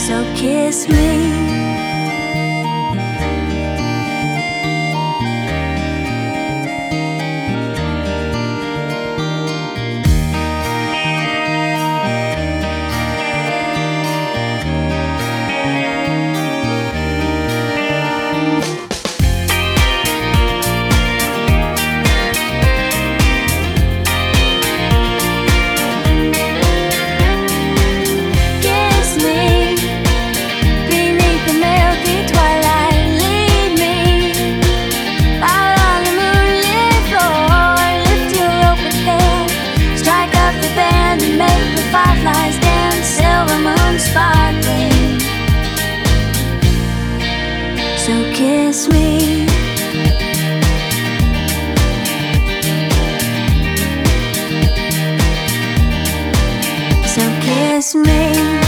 So kiss me. Fireflies dance, silver moon sparkling. So kiss me. So kiss me.